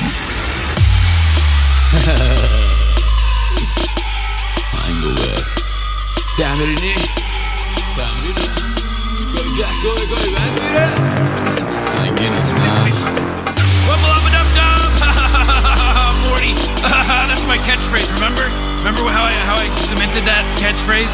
هنگوور تمرینی گاهی بند میره سنگین از من Morty, that's my catchphrase, remember? Remember how I cemented that catchphrase?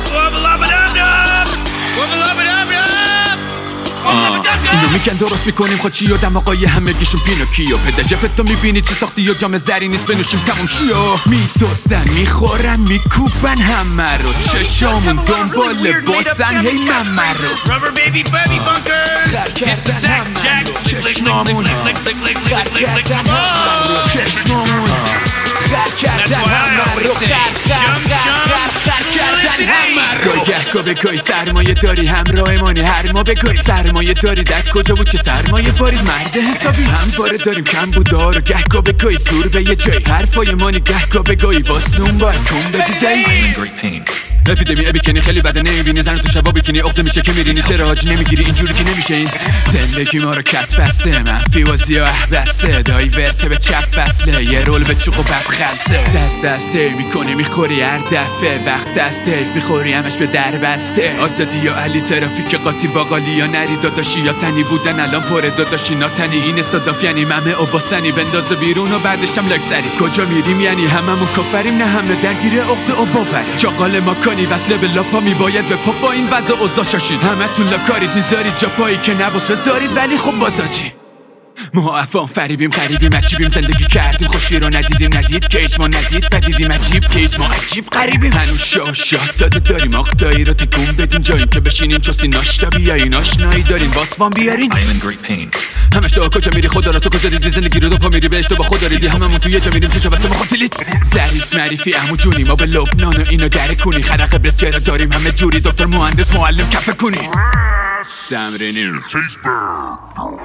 اینو میگن درست میکنیم خود چی و دماغای همگیشون پینوکیو پدجه پتو میبینی چی ساختی و جام زری نیست بنوشیم تموم شیو میدوستن میخورن میکوبن همه رو چشامون دنبال باسن هی ممه رو خر کردن همه رو چشمامون خر کردن همه رو چشمامون خر کردن همه رو خر کردن همه رو گه بگوی سرمایه داری همراه مانی هر ما بگوی سرمایه داری در کجا بود که سرمایه بارید مرد حسابی هم باره داریم کم بودار و گه بگوی سور به یه جای حرفای مانی گه بگوی واسنون باید کن بدیدهی اپیدمی ابیکنی خیلی بده نمیبینی زن تو شبا بیکنی اخته میشه که میرینی چرا حاجی نمیگیری اینجوری که نمیشه این زندگی ما رو کت بسته منفی و زیاه بسته دایی ورته به چپ فصله یه رول به چوق و بد خلصه دسته میکنی میخوری هر دفعه وقت دسته میخوری همش به در بسته آزادی یا علی ترافیک قاطی باقالی یا نری داداشی یا تنی بودن الان پر داداشی ناتنی این استاداف یعنی ممه و باسنی بنداز بیرون و بعدش هم لاک سری کجا میریم یعنی هممون کفریم نه همه درگیر عقده و باور چاقال ما وصله به لاپا میباید به پا این وضع اوضاع شاشید همه تون لاکارید میذارید جا پایی که نباسه دارید ولی خب بازاجی ما افان فریبیم قریبیم عجیبیم زندگی کردیم خوشی رو ندید کیج ما ندید بدیدیم عجیب کیج ما عجیب قریبیم هنوز شاه ساده داریم آقدایی رو تکون بدیم جاییم که بشینیم چوسی ناشتا بیایین آشنایی دارین واسوان بیارین همش تو کجا میری خدا رو تو کجا دیدی زندگی رو دو پا میری بهش تو با خدا ریدی هممون تو یه جا میریم چه واسه مخاطلیت ظریف معرفی عمو جونی ما به لبنان و اینو در کنی خرق قبرس چرا داریم همه جوری دکتر مهندس معلم کفه کنی تمرینی